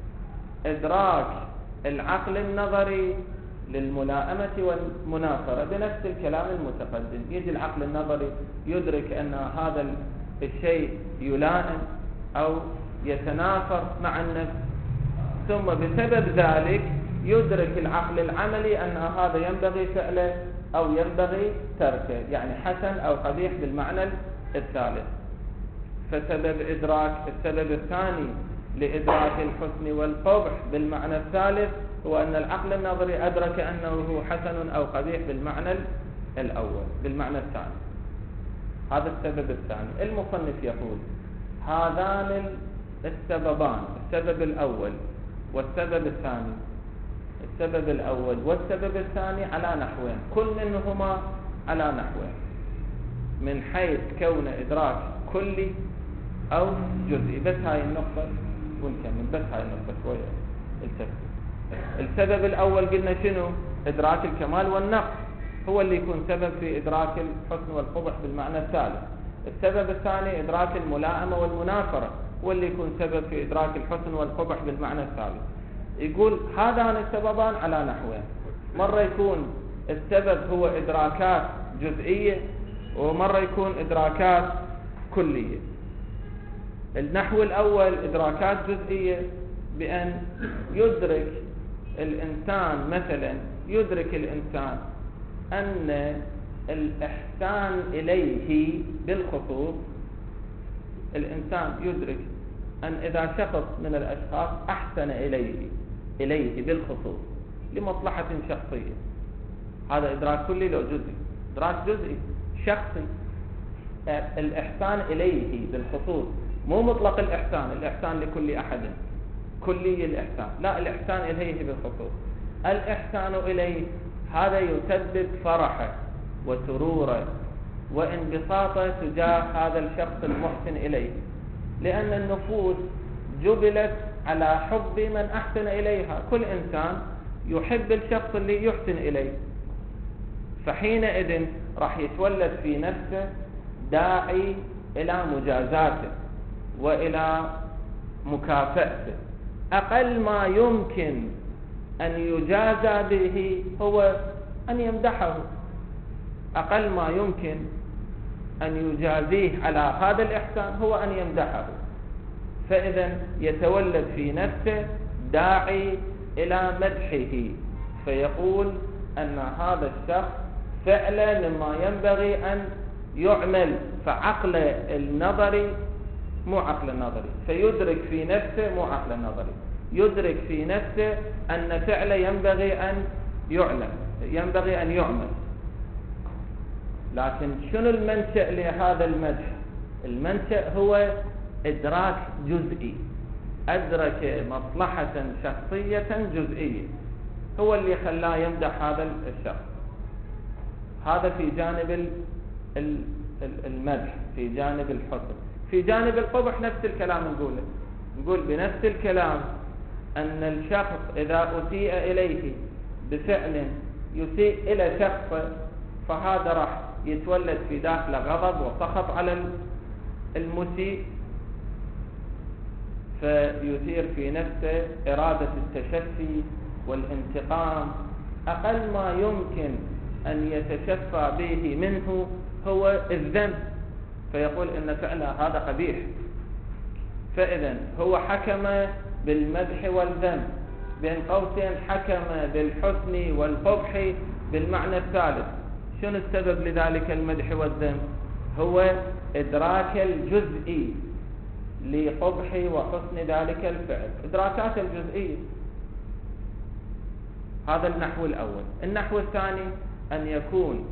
إدراك العقل النظري للملائمة والمنافرة بنفس الكلام المتقدم. يجي العقل النظري يدرك أن هذا الشيء يلائم أو يتنافر مع النفس، ثم بسبب ذلك يدرك العقل العملي أن هذا ينبغي فعله أو ينبغي تركه، يعني حسن أو قبيح بالمعنى الثالث. فسبب السبب الثاني لإدراك الحسن والقبح بالمعنى الثالث هو أن العقل النظري أدرك أنه حسن أو قبيح بالمعنى الأول بالمعنى الثاني. هذا السبب الثاني. المصنف يقول هذان السببان، السبب الأول والسبب الثاني، السبب الأول والسبب الثاني على نحوين، كل منهما على نحوين، من حيث كون إدراك كلي أو جزئي. بس هاي النقطة ونكمل، بس هاي النقطة شوية التفكير. السبب الأول قلنا شنو؟ إدراك الكمال والنقص هو اللي يكون سبب في إدراك الحسن والقبح بالمعنى الثالث. السبب الثاني إدراك الملائمة والمنافرة هو اللي يكون سبب في إدراك الحسن والقبح بالمعنى الثالث. يقول هذان السببان على نحوين، مرة يكون السبب هو إدراكات جزئية ومرة يكون إدراكات كلية. النحو الأول إدراكات جزئية، بأن يدرك الإنسان مثلا يدرك الإنسان أن الإحسان إليه بالخصوص، الإنسان يدرك أن إذا شخص من الأشخاص أحسن إليه بالخصوص لمصلحة شخصية، هذا إدراك كلي لو جزئي؟ إدراك جزئي شخصي. الإحسان إليه بالخصوص، مو مطلق الإحسان لكل أحد كلي الإحسان، لا، الإحسان إليه بالخصوص. الإحسان إليه هذا يسبب فرحه وسروره وانبساطه تجاه هذا الشخص المحسن إليه، لأن النفوس جبلت على حب من أحسن إليها. كل إنسان يحب الشخص اللي يحسن إليه، فحينئذ راح يتولد في نفسه داعي إلى مجازاته وإلى مكافأته. أقل ما يمكن أن يجازى به هو أن يمدحه، أقل ما يمكن أن يجازيه على هذا الإحسان هو أن يمدحه. فإذا يتولد في نفسه داعي إلى مدحه، فيقول أن هذا الشخص فعلا مما ينبغي أن يعمل. فعقل النظري مو عقل النظري، فيدرك في نفسه، مو عقل النظري، يدرك في نفسه أن فعل ينبغي أن يعلم، ينبغي أن يعمل. لكن شنو المنشأ لهذا المدح؟ المنشأ هو إدراك جزئي، أدرك مصلحة شخصية جزئية هو اللي خلاه يمدح هذا الشخص. هذا في جانب المدح، في جانب الحسن. في جانب القبح نفس الكلام نقول بنفس الكلام أن الشخص إذا أسيء إليه بفعل يسيء إلى شخص، فهذا راح يتولد في داخله غضب وسخط على المسيء، فيثير في نفسه إرادة التشفي والانتقام. أقل ما يمكن أن يتشفى به منه هو الذنب، فيقول إن فعله هذا قبيح. فإذن هو حكم بالمدح والذم، بين قوسين حكم بالحسن والقبح بالمعنى الثالث. شنو السبب لذلك المدح والذم؟ هو إدراك الجزئي لقبح وحسن ذلك الفعل، إدراكات الجزئية. هذا النحو الأول. النحو الثاني أن يكون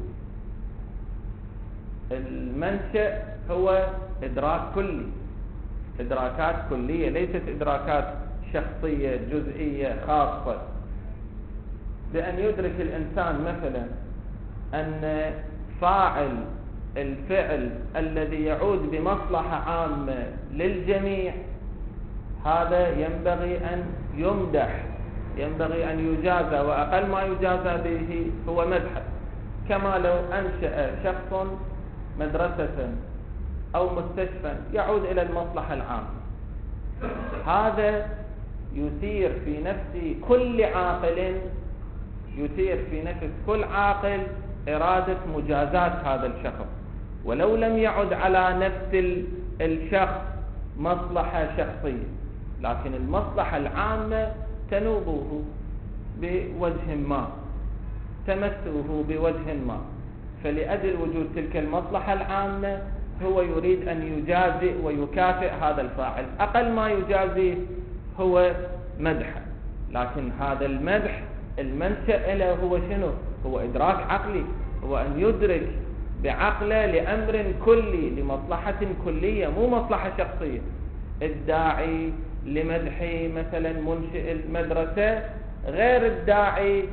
المنشأ هو إدراك كلي، إدراكات كلية ليست إدراكات شخصية جزئية خاصة. بأن يدرك الإنسان مثلا أن فاعل الفعل الذي يعود بمصلحة عامة للجميع هذا ينبغي أن يمدح، ينبغي أن يجازى، وأقل ما يجازى به هو مدحه. كما لو أنشأ شخص مدرسة أو مستشفى يعود إلى المصلحة العامة، هذا يثير في نفس كل عاقل، يثير في نفس كل عاقل إرادة مجازاة هذا الشخص، ولو لم يعد على نفس الشخص مصلحة شخصية، لكن المصلحة العامة تنوبه بوجه ما، تمسه بوجه ما، فلأجل وجود تلك المصلحة العامة هو يريد أن يجازئ ويكافئ هذا الفاعل، أقل ما يجازيه هو مدحه. لكن هذا المدح المنشأ له هو شنو؟ هو إدراك عقلي، هو أن يدرك بعقله لأمر كلي، لمصلحة كلية مو مصلحة شخصية. الداعي لمدح مثلا منشئ المدرسة غير الداعي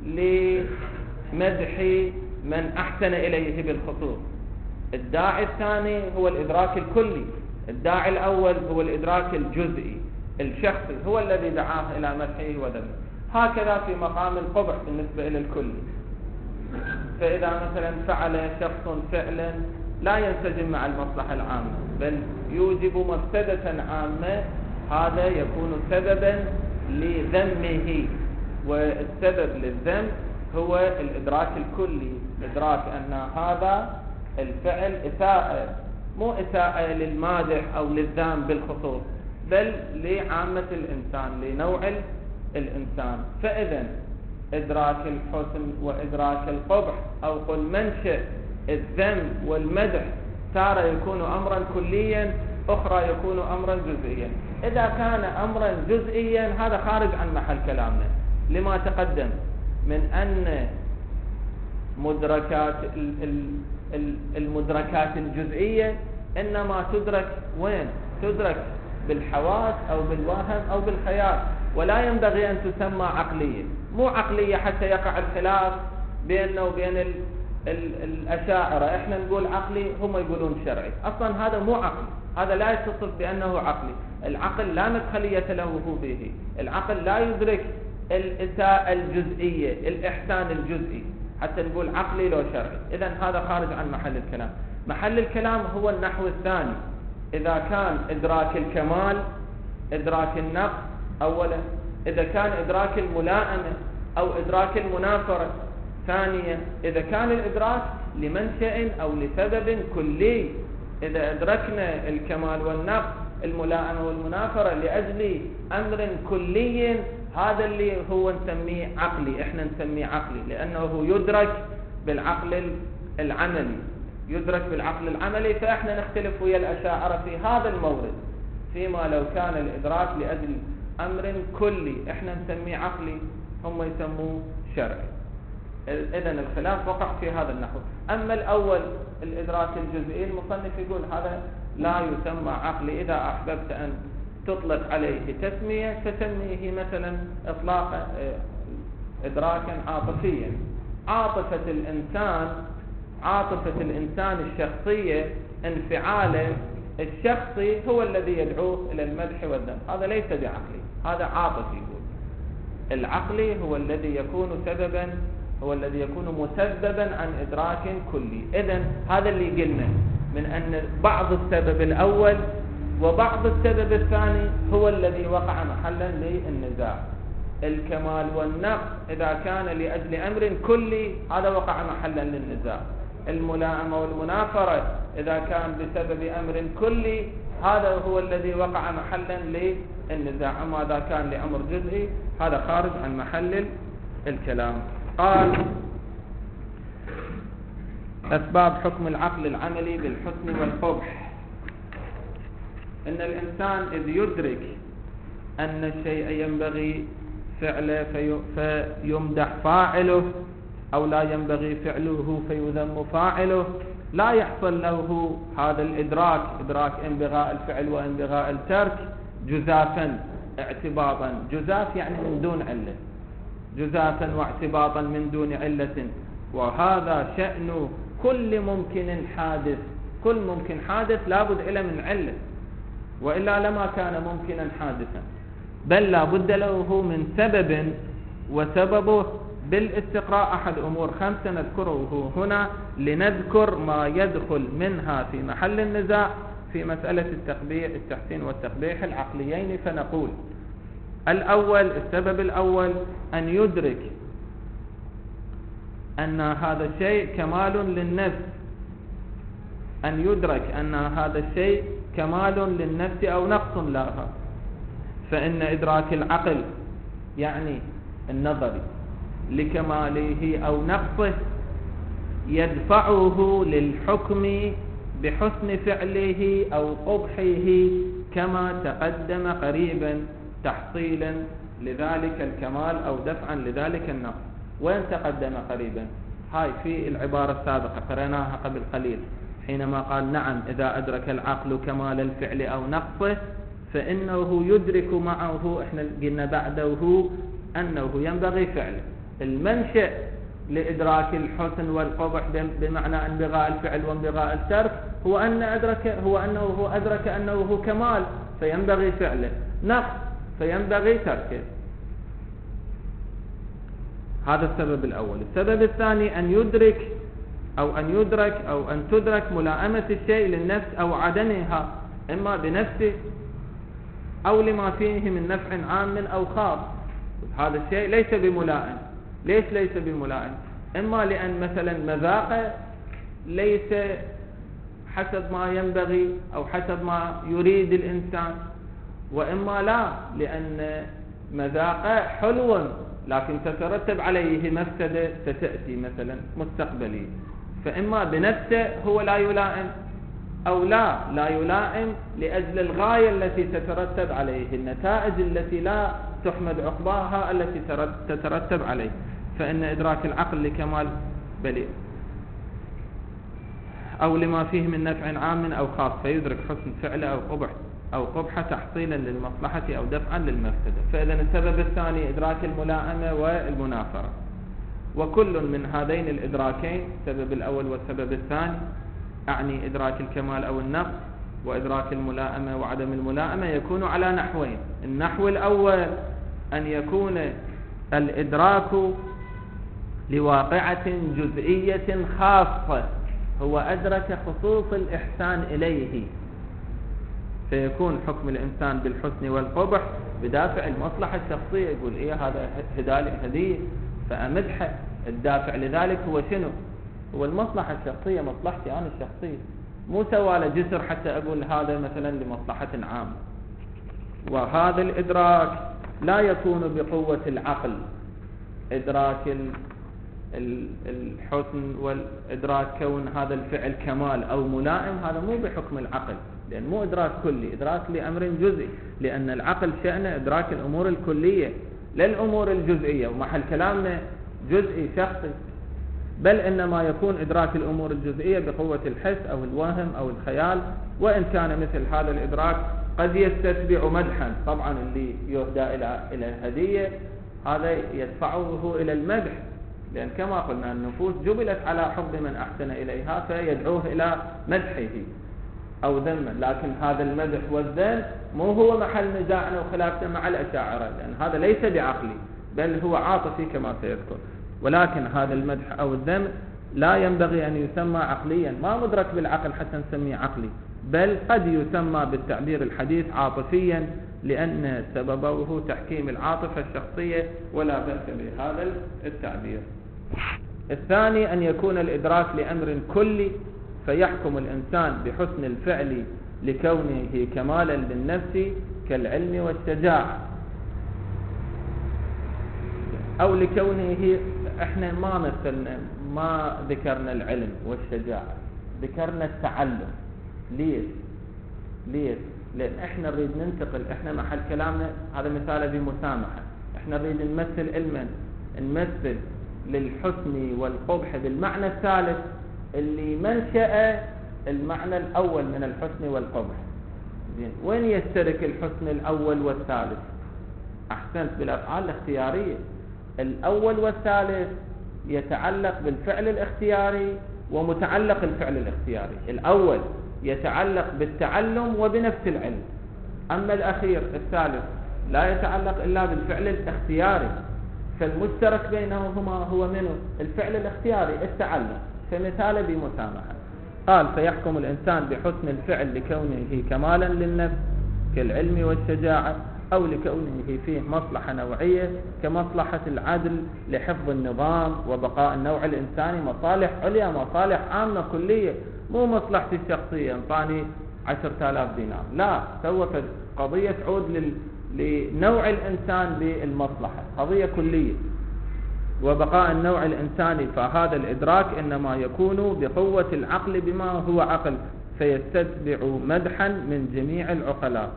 لمدح من أحسن إليه بالخصوص. الداعي الثاني هو الإدراك الكلي، الداعي الأول هو الإدراك الجزئي الشخصي، هو الذي دعاه إلى مدحه وذمه. هكذا في مقام القبح بالنسبة إلى الكل. فإذا مثلا فعل شخص فعلا لا ينسجم مع المصلحة العامة بل يوجب مفسدة عامة، هذا يكون سببا لذمه، والسبب للذم هو الإدراك الكلي، إدراك أن هذا الفعل إساءة، مو إساءة للمادح أو للذم بالخصوص، بل لعامة الإنسان، لنوع الإنسان. فإذا إدراك الحسن وإدراك القبح أو قل منشأ الذم والمدح تارة يكون أمرا كليا، أخرى يكون أمرا جزئيا. إذا كان أمرا جزئيا هذا خارج عن محل كلامنا، لما تقدم من أن المدركات الجزئية إنما تدرك وين؟ تدرك بالحواس أو بالوهم أو بالخيال، ولا ينبغي أن تسمى عقلية. مو عقلية حتى يقع الخلاف بيننا وبين الأشاعرة، إحنا نقول عقلي هم يقولون شرعي. أصلا هذا مو عقل، هذا لا يتصف بأنه عقلي. العقل لا مدخلية له به، العقل لا يدرك الإساءة الجزئية، الإحسان الجزئي حتى نقول عقلي لو شرعي. إذن هذا خارج عن محل الكلام. محل الكلام هو النحو الثاني، إذا كان إدراك الكمال، إدراك النقص أولا، إذا كان إدراك الملائمة أو إدراك المنافرة ثانيا، إذا كان الإدراك لمنشأ أو لسبب كلي، إذا أدركنا الكمال والنقص، الملائمة والمنافرة لأجل أمر كلي، هذا اللي هو نسميه عقلي. إحنا نسميه عقلي لأنه يدرك بالعقل العملي، يدرك بالعقل العملي. فإحنا نختلف ويا الأشاعرة في هذا المورد، فيما لو كان الإدراك لأجل أمر كلي إحنا نسميه عقلي، هم يسموه شرعي. إذن الخلاف وقع في هذا النحو. أما الأول الإدراك الجزئي، المصنف يقول هذا لا يسمى عقلي. إذا أحببت أن تطلق عليه تسمية فسميه مثلا إطلاق إدراكا عاطفيا. عاطفة الإنسان الشخصية، انفعاله الشخصي هو الذي يدعوه إلى المدح والذم، هذا ليس بعقلي، هذا عاطفي. يقول العقلي هو الذي يكون سببا، هو الذي يكون مسببا عن إدراك كلي. إذن هذا اللي قلنا من أن بعض السبب الأول وبعض السبب الثاني هو الذي وقع محلا للنزاع. الكمال والنقص إذا كان لأجل أمر كلي هذا وقع محلا للنزاع. الملائمة والمنافرة إذا كان بسبب أمر كلي هذا هو الذي وقع محلا للنزاع. أما إذا كان لأمر جزئي هذا خارج عن محل الكلام. قال أسباب حكم العقل العملي بالحسن والقبح. إن الإنسان إذ يدرك أن الشيء ينبغي فعله فيمدح فاعله، أو لا ينبغي فعله فيذم فاعله، لا يحصل له هذا الإدراك، إدراك انبغاء الفعل وانبغاء الترك، جزافا اعتباطا. جزاف يعني من دون علة، جزافا واعتباطا من دون علة. وهذا شأن كل ممكن حادث، كل ممكن حادث لابد إلى من علة، وإلا لما كان ممكنا حادثا، بل لابد له من سبب، وسببه بالاستقراء أحد أمور 5 نذكره هنا لنذكر ما يدخل منها في محل النزاع في مسألة التحسين والتقبيح العقليين. فنقول السبب الأول أن يدرك أن هذا الشيء كمال للنفس، أن يدرك أن هذا الشيء كمال للنفس أو نقص لها. فإن إدراك العقل يعني النظري لكماله أو نقصه يدفعه للحكم بحسن فعله أو قبحه كما تقدم قريبا، تحصيلا لذلك الكمال أو دفعا لذلك النقص. وين تقدم قريبا؟ هاي في العبارة السابقة قرأناها قبل قليل، حينما قال نعم إذا أدرك العقل كمال الفعل أو نقصه فإنه يدرك معه، احنا قلنا بعده أنه ينبغي فعله. المنشأ لإدراك الحسن والقبح بمعنى انبغاء الفعل وانبغاء الترك هو أنه أدرك أنه كمال فينبغي فعله، نقص فينبغي تركه. هذا السبب الأول. السبب الثاني أن يدرك أو أن تدرك ملائمة الشيء للنفس أو عدمها، إما بنفسه أو لما فيه من نفع عام أو خاص. هذا الشيء ليس بملائم. ليش ليس بملائم؟ إما لأن مثلا مذاقه ليس حسب ما ينبغي أو حسب ما يريد الإنسان، وإما لا لأن مذاقه حلو لكن تترتب عليه مفسدة ستأتي مثلا مستقبلي. فإما بنفسه هو لا يلائم، أو لا يلائم لأجل الغاية التي تترتب عليه، النتائج التي لا تحمد عقباها التي تترتب عليه. فإن إدراك العقل لكمال بليغ أو لما فيه من نفع عام أو خاص فيدرك حسن فعل أو قبح تحصيلا للمصلحة أو دفعا للمفسدة. فإذا السبب الثاني إدراك الملائمة والمنافرة. وكل من هذين الإدراكين، السبب الأول والسبب الثاني، أعني إدراك الكمال أو النقص وإدراك الملائمة وعدم الملائمة، يكون على نحوين. النحو الأول أن يكون الإدراك لواقعة جزئية خاصة، هو أدرك خصوص الإحسان إليه، فيكون حكم الإنسان بالحسن والقبح بدافع المصلحة الشخصية. يقول إيه هذا هدالي هدية فأمدحه، الدافع لذلك هو شنو؟ هو المصلحة الشخصية، مصلحتي أنا الشخصية، مو سوالة جسر حتى أقول هذا مثلا لمصلحة عامة. وهذا الإدراك لا يكون بقوة العقل، إدراك الحسن والإدراك كون هذا الفعل كمال أو ملائم، هذا مو بحكم العقل، لأن مو إدراك كلي، إدراك لأمر جزئي، لأن العقل شأنه إدراك الأمور الكلية لا الأمور الجزئية، ومحل كلامنا جزئي شخصي. بل إنما يكون إدراك الأمور الجزئية بقوة الحس أو الوهم أو الخيال. وإن كان مثل هذا الإدراك قد يستتبع مدحا، طبعا اللي يهدى إلى الهدية هذا يدفعه إلى المدح، لأن كما قلنا النفوس جبلت على حب من أحسن إليها فيدعوه إلى مدحه أو ذمه. لكن هذا المدح والذم مو هو محل نزاعنا وخلافنا مع الأشاعرة، لأن هذا ليس بعقلي بل هو عاطفي كما سيذكر. ولكن هذا المدح أو الذم لا ينبغي أن يسمى عقليا، ما مدرك بالعقل حتى نسميه عقلي، بل قد يسمى بالتعبير الحديث عاطفيا، لأن سببه تحكيم العاطفة الشخصية، ولا بأس بهذا التعبير. الثاني أن يكون الإدراك لأمر كلي، فيحكم الإنسان بحسن الفعل لكونه كمالا للنفس كالعلم والشجاعة، أو لكونه، احنا ما ذكرنا العلم والشجاعة، ذكرنا التعلم. ليش؟ لأن احنا نريد ننتقل، احنا محل كلامنا هذا مثال بمسامحة، احنا نريد نمثل علما، نمثل للحسن والقبح بالمعنى الثالث اللي منشأ المعنى الأول من الحسن والقبح. زين، وين يشترك الحسن الأول والثالث؟ أحسنت، بالأفعال الاختيارية. الأول والثالث يتعلق بالفعل الاختياري ومتعلق الفعل الاختياري. الأول يتعلق بالتعلم وبنفس العلم، أما الأخير الثالث لا يتعلق إلا بالفعل الاختياري، فالمشترك بينهما هو منه الفعل الاختياري التعلم، فمثال بمسامحة. قال فيحكم الإنسان بحسن الفعل لكونه كمالا للنفس كالعلم والشجاعة، أو لكونه فيه مصلحة نوعية كمصلحة العدل لحفظ النظام وبقاء النوع الإنساني، مصالح عليا مصالح عامة كلية، مو مصلحتي الشخصية انطاني 10,000 دينار، لا، سوف قضية تعود لنوع الإنسان بالمصلحة، قضية كلية وبقاء النوع الإنساني. فهذا الإدراك إنما يكون بقوة العقل بما هو عقل، فيستتبع مدحا من جميع العقلاء.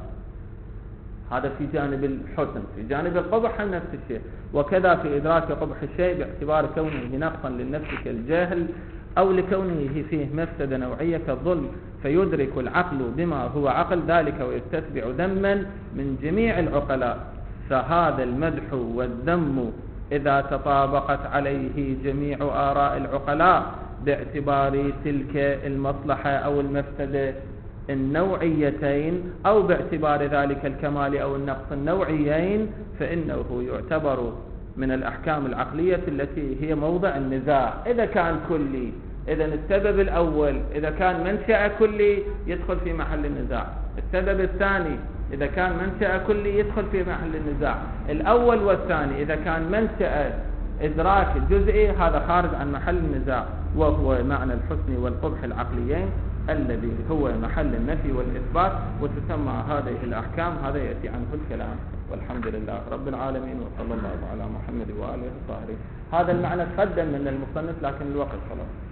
هذا في جانب الحسن. في جانب القبح نفس الشيء، وكذا في إدراك قبح الشيء باعتبار كونه نقصا للنفس كالجهل، أو لكونه فيه مفسدة نوعية كالظلم، فيدرك العقل بما هو عقل ذلك ويستتبع ذما من جميع العقلاء. فهذا المدح والذم إذا تطابقت عليه جميع آراء العقلاء باعتبار تلك المصلحة أو المفسدة النوعيتين، أو باعتبار ذلك الكمال أو النقص النوعيين، فإنه يعتبر من الأحكام العقلية التي هي موضع النزاع. إذا كان كلي، إذا السبب الأول إذا كان منشأ كلي يدخل في محل النزاع، السبب الثاني إذا كان منشأ كلي يدخل في محل النزاع، الأول والثاني إذا كان منشأ إدراك جزئي هذا خارج عن محل النزاع، وهو معنى الحسن والقبح العقليين الذي هو محل النفي والإثبات، وتسمى هذه الأحكام. هذا يأتي عنه الكلام، والحمد لله رب العالمين، وصلى الله على محمد وآله وصحبه. هذا المعنى تقدم من المصنف لكن الوقت خلاص.